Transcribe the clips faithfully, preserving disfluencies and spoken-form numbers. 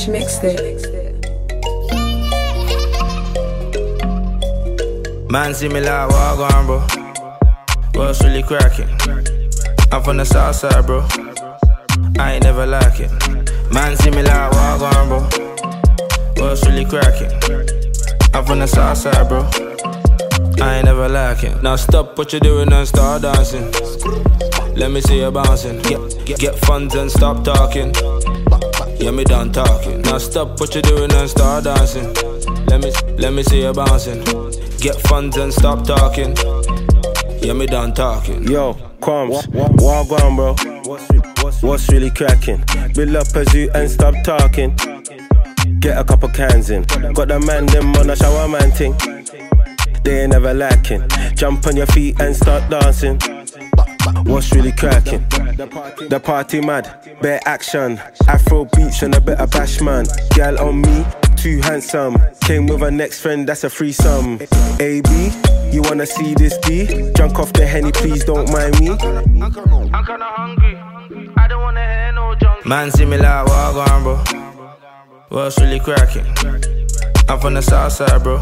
Mixtape. Man see me like walk on, bro. What's really cracking? I'm from the south side, bro. I ain't never like it. Man see me like walk on, bro. What's really cracking? I'm from the south side, bro. I ain't never like it. Now stop what you're doing and start dancing. Let me see you bouncing. Get, get, get funds and stop talking. Yeah, me done talking. Now stop what you're doing and start dancing. Let me, let me see you bouncing. Get funds and stop talking. Yeah, me done talking. Yo, Crumbs, walk on, bro. What's really cracking? Build up a zoo and stop talking. Get a couple cans in. Got the man them on a shower man thing. They ain't never lacking. Jump on your feet and start dancing. What's really cracking? The party mad, bare action. Afro beats and a bit of bash man. Gal on me, too handsome. Came with her next friend, that's a threesome. A B, you wanna see this D? Drunk off the Henny, please don't mind me. I'm kinda hungry, I don't wanna hear no junk. Man see me like walk on, bro. What's really cracking? I'm from the south side, bro.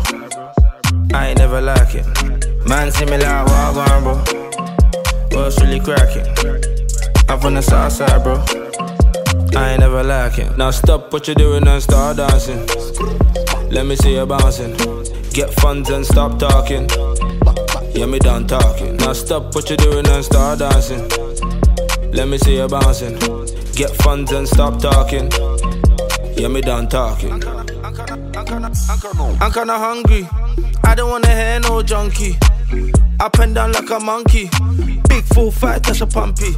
I ain't never like it. Man see me like walk on, bro. What's really cracking? I'm from the south side, bro. I ain't never like it. Now stop what you're doing and start dancing. Let me see you bouncing. Get funds and stop talking. Yeah, me done talking. Now stop what you're doing and start dancing. Let me see you bouncing. Get funds and stop talking. Yeah, me done talking. I'm kinda, I'm kinda, I'm kinda, I'm kinda, I'm kinda hungry. I don't wanna hear no junkie. Up and down like a monkey. Big full fight, that's a pumpy.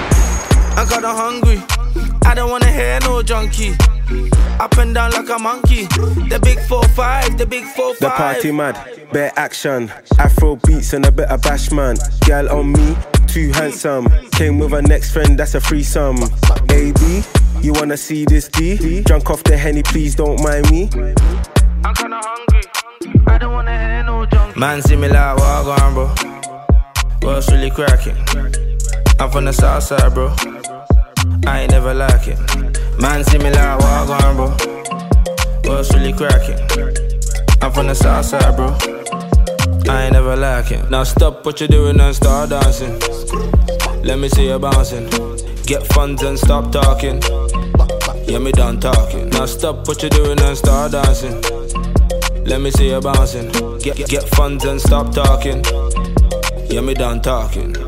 I'm kinda hungry. I don't wanna hear no junkie. Up and down like a monkey. The big four five, the big four five. The party mad, bare action. Afro beats and a bit of bash man. Gal on me, too handsome. Came with her next friend, that's a threesome. A B, you wanna see this D? Drunk off the Henny, please don't mind me. I'm kinda hungry. I don't wanna hear no junkie. Man see me like walk on, bro. What's really cracking? I'm from the south side, bro. I ain't never like it. Man see me like walk on, bro. What's really cracking? I'm from the south side, bro. I ain't never like it. Now stop what you're doing and start dancing. Let me see you bouncing. Get funds and stop talking. Yeah, me done talking. Now stop what you're doing and start dancing. Let me see you bouncing. Get, get funds and stop talking. Yeah, me done talking.